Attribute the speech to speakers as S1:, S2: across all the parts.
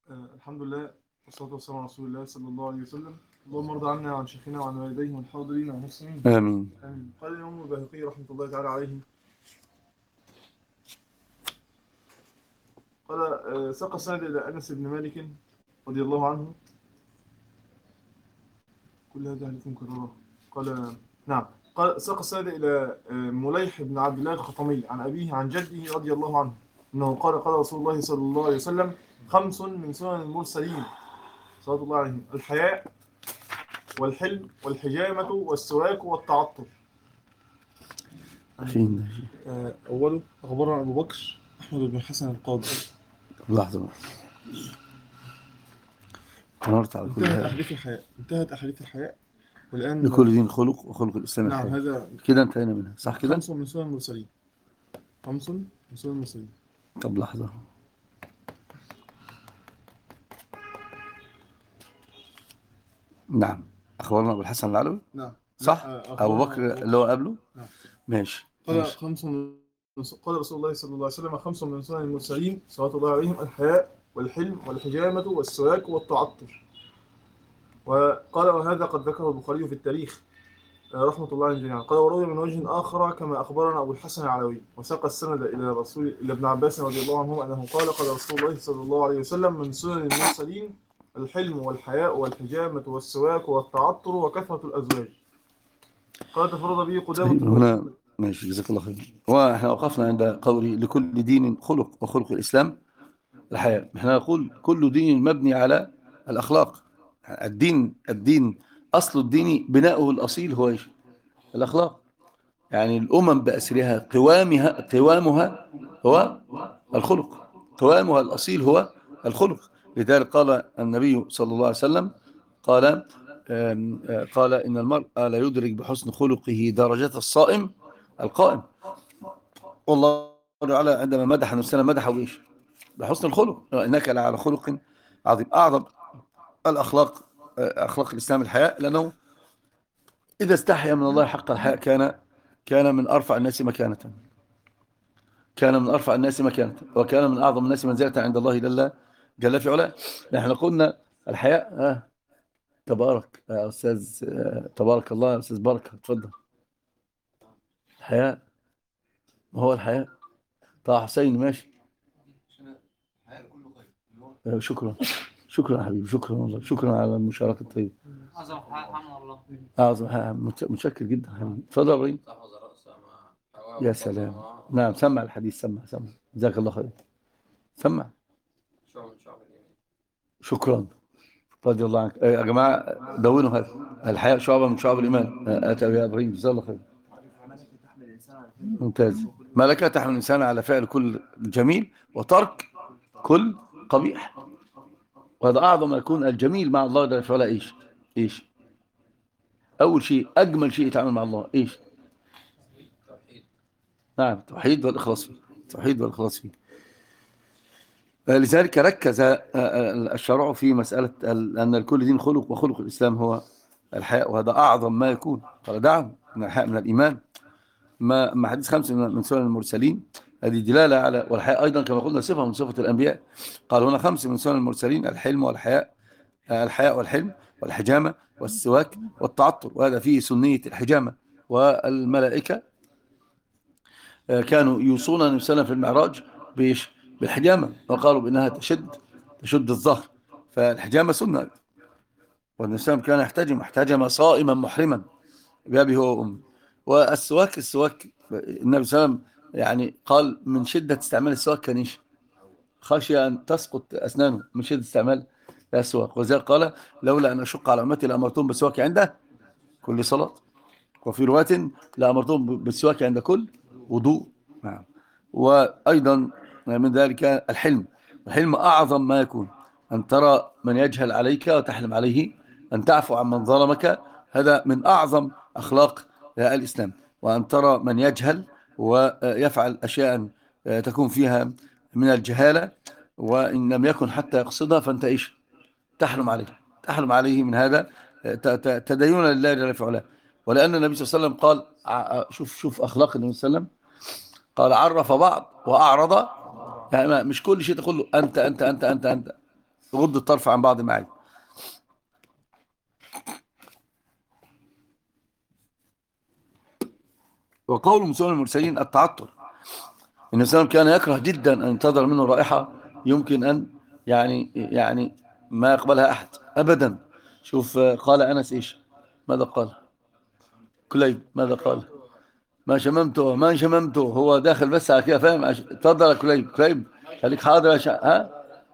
S1: الحمد لله والصلاة والسلام على رسول الله صلى الله عليه وسلم. اللهم ارض عنا وعن شيخنا وعن والديه والحاضرين والمسلمين.
S2: آمين.
S1: آمين. قال الإمام البيهقي رحمة الله تعالى عليه، قال ساق السند إلى أنس بن مالك رضي الله عنه. كل هذا حديث مكررة. قال نعم. قال ساق السند إلى مليح بن عبد الله الخطمي عن أبيه عن جده رضي الله عنه أنه قال رسول الله صلى الله عليه وسلم: 5 من سنن المرسلين صلى الله عليه: الحياء والحلم والحجامة والسواك والتعطر.
S2: فين
S1: أوله أخبرنا أبو بكر أحمد بن حسن القاضي.
S2: لحظة مرت على كل هذا.
S1: انتهت أحاديث الحياء والآن
S2: لكل دين خلق وخلق الإسلام
S1: نعم
S2: الحياة.
S1: هذا
S2: كده انتهينا منها صح كده؟
S1: 5 من سنن المرسلين. 5 من سنن المرسلين.
S2: طب لحظة. نعم أخبرنا أبو الحسن العلوي.
S1: نعم
S2: صح؟ أبو بكر اللي هو قبله.
S1: نعم.
S2: ماشي.
S1: قال رسول الله صلى الله عليه وسلم: 5 من سنن المرسلين صلى الله عليهم: الحياء والحلم والحجامة والسواك والتعطر. وقال وهذا قد ذكره البخاري في التاريخ رحمة الله عليه جميعا. قال وروي من وجه آخر كما أخبرنا أبو الحسن العلوي وساق السند إلى ابن عباس رضي الله عنهما أنه قال رسول الله صلى الله عليه وسلم: من سنن المرسلين الحلم والحياء والحجامة والسواك والتعطر وكثرة الأزواج. قال تفرد به قدامة.
S2: هنا ماشي جزاك الله خير. واحنا وقفنا عند قولي لكل دين خلق وخلق الإسلام الحياة. احنا نقول كل دين مبني على الأخلاق. الدين أصل الدين بناؤه الأصيل هو إيش؟ الأخلاق. يعني الأمم بأسرها قوامها هو الخلق. قوامها الأصيل هو الخلق. لذلك قال النبي صلى الله عليه وسلم قال إن المرء لا يدرك بحسن خلقه درجة الصائم القائم. والله تعالى عندما مدح نفسنا مدحه بإيش؟ بحسن الخلق. إنك لعلى خلق عظيم. أعظم الأخلاق أخلاق الإسلام الحياء، لأنه إذا استحيا من الله حق الحياء كان من أرفع الناس مكانة. وكان من أعظم الناس منزلة عند الله جل في علاه. نحن قلنا الحياء تبارك يا أستاذ. تبارك الله يا أستاذ بركة. تفضل. الحياء ما هو الحياء؟ طه حسين ماشي. شكرا يا حبيبي. شكرا والله. شكرا على المشاركة الطيبة.
S3: أعظم حق الحمد لله.
S2: أعظم حق. متشكر جدا حبيبي. تفضل يا إبراهيم. يا سلام. نعم سمع الحديث. سمع جزاك الله خير. سمع. شكرا رضي الله عنك. يا جماعة دونوا هذا. الحياء شعبة من شعب الإيمان. أتى يا إبراهيم جزاك الله خير. ممتاز. ملكة تحمل الإنسان على فعل كل جميل وترك كل قبيح. وهذا أعظم ما يكون الجميل مع الله جل وعلا. إيش أول شيء أجمل شيء يتعامل مع الله إيش؟ نعم التوحيد والإخلاص فيه. لذلك ركز الشرع في مسألة أن الكل دين خلق وخلق الإسلام هو الحياء، وهذا أعظم ما يكون. قال دعم من الحياء من الإيمان. ما حديث 5 من سنن المرسلين هذه دلالة على، والحياء أيضا كما قلنا صفة من صفة الأنبياء. قال هنا 5 من سنن المرسلين الحلم والحياء. الحياء والحلم والحجامة والسواك والتعطر. وهذا فيه سنية الحجامة. والملائكة كانوا يوصون النبي صلى الله عليه وسلم في المعراج بالحجامة، وقالوا بأنها تشد الظهر. فالحجامة سنة. والنبي صلى الله عليه وسلم كان احتجم صائما محرما بأبي هو وأمي. والسواك النبي صلى الله عليه وسلم يعني قال من شدة استعمال السواك كان خشي أن تسقط أسنانه من شدة استعمال السواك. وذلك قال لولا أن أشق على أمتي لأمرتهم بالسواك عند كل صلاة. وفي رواية لأمرتهم بالسواك عند كل وضوء. نعم. وأيضا من ذلك الحلم أعظم ما يكون. أن ترى من يجهل عليك وتحلم عليه، أن تعفو عن من ظلمك. هذا من أعظم أخلاق الإسلام. وأن ترى من يجهل ويفعل أشياء تكون فيها من الجهالة، وإن لم يكن حتى يقصدها فأنت تحلم عليه من هذا تدينا لله جل في علاه. ولأن النبي صلى الله عليه وسلم قال شوف أخلاق النبي صلى الله عليه وسلم. قال عرف بعض وأعرض. يعني مش كل شيء تقول له أنت غض الطرف عن بعض المعاني. وقول من سنن المرسلين التعطر. النبي صلى الله عليه وسلم كان يكره جدا أن ينتظر منه رائحة يمكن أن يعني ما يقبلها أحد أبدا. شوف قال أنس إيش ماذا قال كليب ماذا قال ما شممته هو داخل بس على كده فاهم. اتفضل يا كليب خليك حاضر ها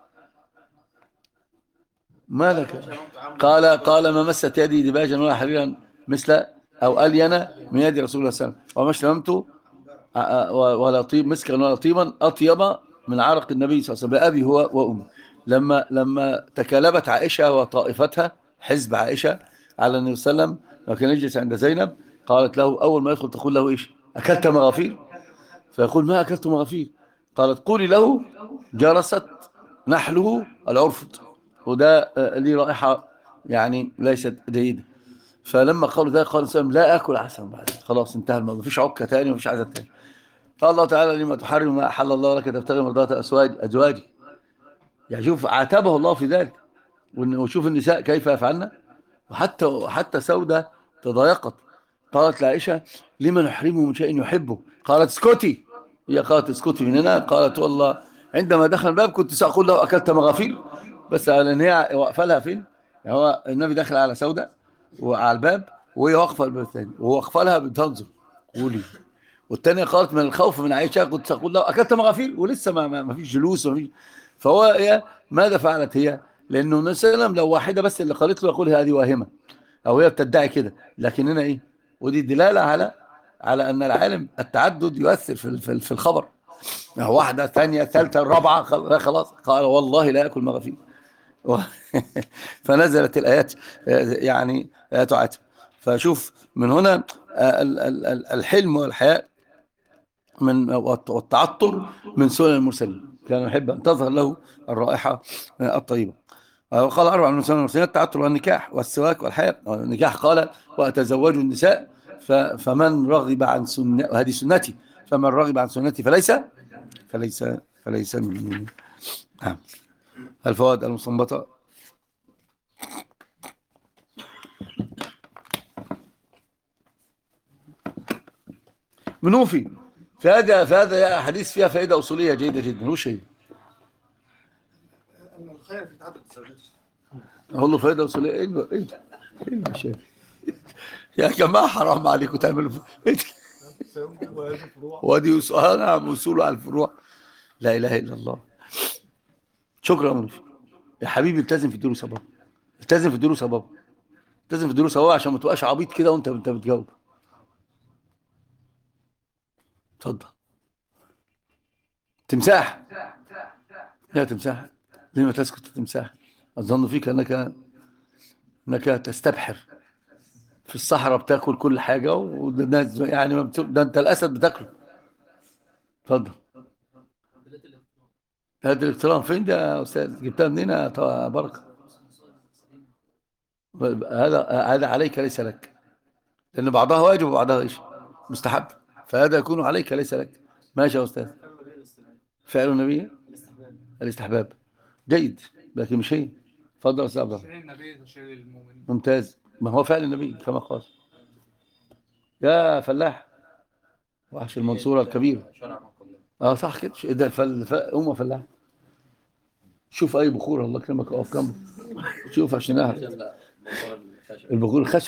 S2: ماذا قال ما مست يدي دباجا ولا حريرا مثل أو ألين من يد رسول الله صلى الله عليه وسلم وما شممته ولا طيب مسكا ولا طيبا أطيب من عرق النبي صلى الله عليه وسلم بأبي هو وأمي. لما تكالبت عائشة وطائفتها حزب عائشة على النبي صلى الله عليه وسلم وكان يجلس عند زينب قالت له أول ما يدخل تقول له إيش أكلت مغافير فيقول ما أكلت مغافير قالت قولي له جرست نحله العرفط وده ليه رائحة يعني ليست جيدة. فلما قالوا ذلك قال النبي لا أكل عسل بعد خلاص انتهى الموضوع مفيش عكة تاني مفيش عزة تاني. قال الله تعالى لما تحرم ما أحل الله لك تبتغي مرضات أزواجي. يعني شوف عاتبه الله في ذلك وشوف النساء كيف يفعلن. وحتى سودة تضايقت قالت لعائشة لما نحرمه من شيء يحبه قالت اسكتي. هي قالت اسكتي من هنا قالت والله عندما دخل الباب كنت سأقول له أكلت مغافير بس على ان هي وقفلها فين. يعني هو النبي داخل على سودة وعلى الباب وهي واقفه الباب الثاني وهو واقفلها بتنظر قولي. والثانيه قالت من الخوف من عائشه كنت سأقول له أكلت مغافير ولسه ما فيش جلوس فهو هي ماذا فعلت هي لأنه النبي صلى الله عليه وسلم لو واحدة بس اللي قالت له يقول هذه واهمة أو هي بتدعي كده. لكن هنا إيه ودي دلالة على أن العالم التعدد يؤثر في الخبر. واحدة ثانية ثالثة رابعة خلاص قال والله لا أكل مغافير فنزلت الآيات يعني آيات عاتب. فشوف من هنا الحلم والحياء والتعطر من سنن المرسلين كان يحب أن تظهر له الرائحة الطيبة. وقال 4 من سنن المرسلين التعطر والنكاح والسواك والحياء. والنكاح قال وأتزوج النساء فمن رغب عن سنة وهذه سنتي فمن رغب عن سنتي فليس مني. الفوائد المستنبطة منوفي فهذا حديث فيها فائدة أصولية جيدة جدا. هو شيء
S1: الخير في تعدد الزوجات
S2: أقول له فائدة أصولية إيه الشيء يا جماعة حرام عليكم تعملوا ودي نعم وصول على الفروع. لا إله إلا الله. شكرا منوفي يا حبيبي التزم في الدروس بابا التزم في الدروس بابا التزم في الدروس بابا عشان ما تبقاش عبيط كده وانت بتجاوب. اتفضل. تمساح يا تمساح لما تسكت تمساح أظن فيك أنك تستبحر في الصحراء بتاكل كل حاجة يعني ده أنت الأسد بتاكله. اتفضل. هذا الاقتران فين ده يا أستاذ جبتها منين يا بركة. هذا عليك ليس لك لأن بعضها واجب وبعضها إيش مستحب فهذا يكون عليك ليس لك. ماشي يا أستاذ. فعل النبي الاستحباب جيد لكن مش هي. اتفضل يا أستاذ عبد الله. ممتاز ما هو فعل النبي كما قال يا فلاح وحش المنصورة الكبير. صح كده ده أمه فلاح. شوف أي بخور الله يكرمك أقف جنبه شوف عشان أهل البخور الخشب.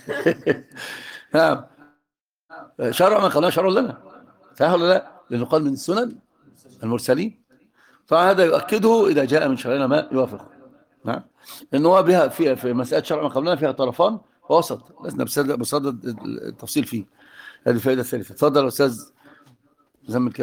S2: نعم شرع من قالنا شرع لنا صحيح ولا لا لأنه قال من السنن المرسلين. طبعا هذا يؤكده إذا جاء من شرعنا ما يوافق. نعم لأنه هو بها في مسألة شرع من قبلنا فيها طرفان ووسط لسنا بصدد التفصيل فيه. هذه الفائدة الثالثة. تفضل أستاذ زمن